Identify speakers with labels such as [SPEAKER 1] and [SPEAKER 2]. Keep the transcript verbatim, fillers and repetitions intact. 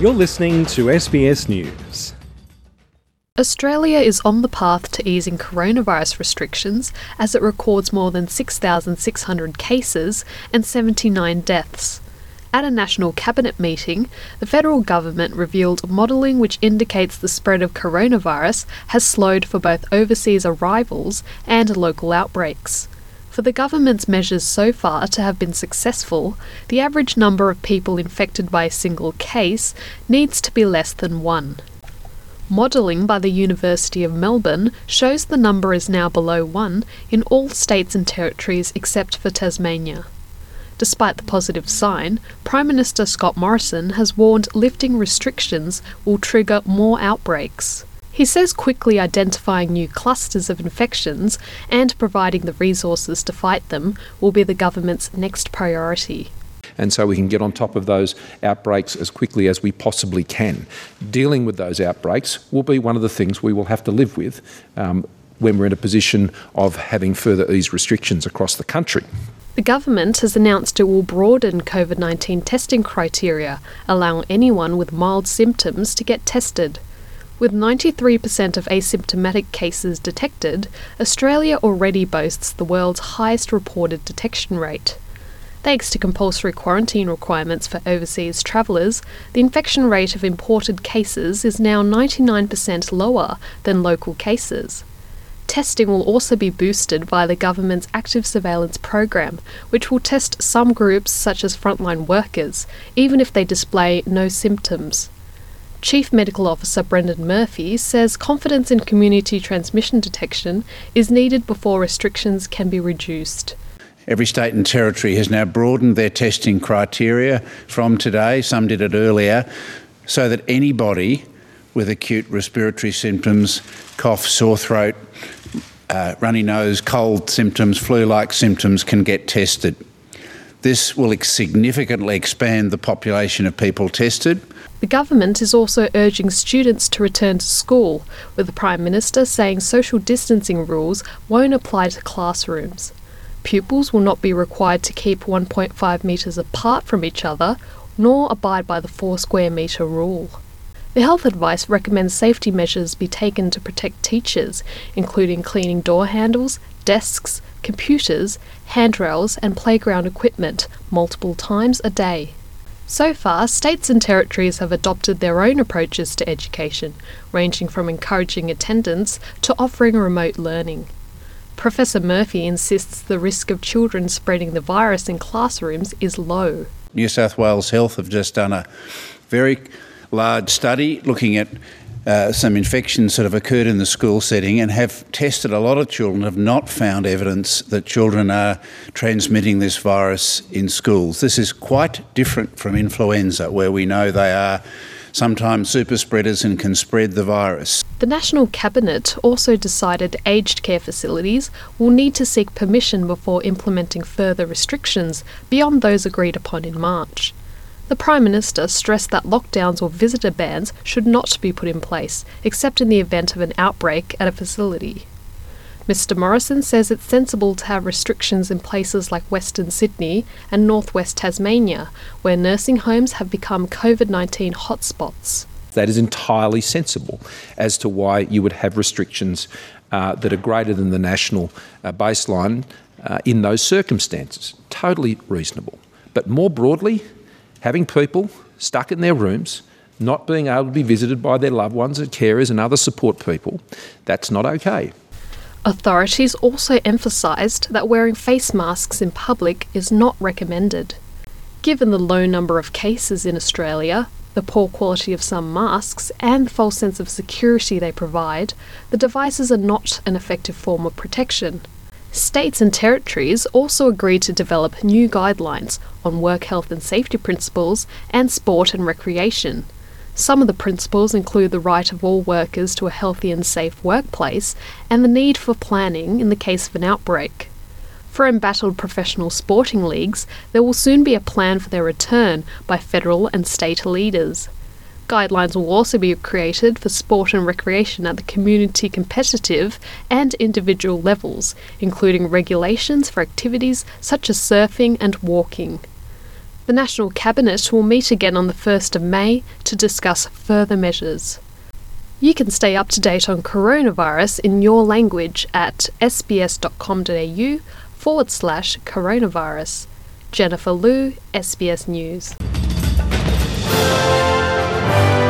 [SPEAKER 1] You're listening to S B S News.
[SPEAKER 2] Australia is on the path to easing coronavirus restrictions as it records more than six thousand six hundred cases and seventy-nine deaths. At a national cabinet meeting, the federal government revealed modelling which indicates the spread of coronavirus has slowed for both overseas arrivals and local outbreaks. For the government's measures so far to have been successful, the average number of people infected by a single case needs to be less than one. Modelling by the University of Melbourne shows the number is now below one in all states and territories except for Tasmania. Despite the positive sign, Prime Minister Scott Morrison has warned lifting restrictions will trigger more outbreaks. He says quickly identifying new clusters of infections and providing the resources to fight them will be the government's next priority.
[SPEAKER 3] And so we can get on top of those outbreaks as quickly as we possibly can. Dealing with those outbreaks will be one of the things we will have to live with um, when we're in a position of having further eased restrictions across the country.
[SPEAKER 2] The government has announced it will broaden COVID nineteen testing criteria, allowing anyone with mild symptoms to get tested. With ninety-three percent of asymptomatic cases detected, Australia already boasts the world's highest reported detection rate. Thanks to compulsory quarantine requirements for overseas travellers, the infection rate of imported cases is now ninety-nine percent lower than local cases. Testing will also be boosted by the government's active surveillance program, which will test some groups such as frontline workers, even if they display no symptoms. Chief Medical Officer Brendan Murphy says confidence in community transmission detection is needed before restrictions can be reduced.
[SPEAKER 4] Every state and territory has now broadened their testing criteria from today, some did it earlier, so that anybody with acute respiratory symptoms, cough, sore throat, uh, runny nose, cold symptoms, flu-like symptoms can get tested. This will significantly expand the population of people tested.
[SPEAKER 2] The government is also urging students to return to school, with the Prime Minister saying social distancing rules won't apply to classrooms. Pupils will not be required to keep one point five metres apart from each other, nor abide by the four square metre rule. The health advice recommends safety measures be taken to protect teachers, including cleaning door handles, desks, computers, handrails and playground equipment multiple times a day. So far, states and territories have adopted their own approaches to education, ranging from encouraging attendance to offering remote learning. Professor Murphy insists the risk of children spreading the virus in classrooms is low.
[SPEAKER 4] New South Wales Health have just done a very large study looking at uh, some infections that have occurred in the school setting and have tested a lot of children, have not found evidence that children are transmitting this virus in schools. This is quite different from influenza, where we know they are sometimes super spreaders and can spread the virus.
[SPEAKER 2] The National Cabinet also decided aged care facilities will need to seek permission before implementing further restrictions beyond those agreed upon in March. The Prime Minister stressed that lockdowns or visitor bans should not be put in place, except in the event of an outbreak at a facility. Mister Morrison says it's sensible to have restrictions in places like Western Sydney and northwest Tasmania, where nursing homes have become COVID nineteen hotspots.
[SPEAKER 3] That is entirely sensible as to why you would have restrictions uh, that are greater than the national uh, baseline uh, in those circumstances. Totally reasonable. But more broadly, having people stuck in their rooms, not being able to be visited by their loved ones and carers and other support people, that's not okay.
[SPEAKER 2] Authorities also emphasised that wearing face masks in public is not recommended. Given the low number of cases in Australia, the poor quality of some masks and the false sense of security they provide, the devices are not an effective form of protection. States and territories also agreed to develop new guidelines on work health and safety principles and sport and recreation. Some of the principles include the right of all workers to a healthy and safe workplace and the need for planning in the case of an outbreak. For embattled professional sporting leagues, there will soon be a plan for their return by federal and state leaders. Guidelines will also be created for sport and recreation at the community, competitive and individual levels, including regulations for activities such as surfing and walking. The National Cabinet will meet again on the first of May to discuss further measures. You can stay up to date on coronavirus in your language at sbs.com.au forward slash coronavirus. Jennifer Liu, S B S News.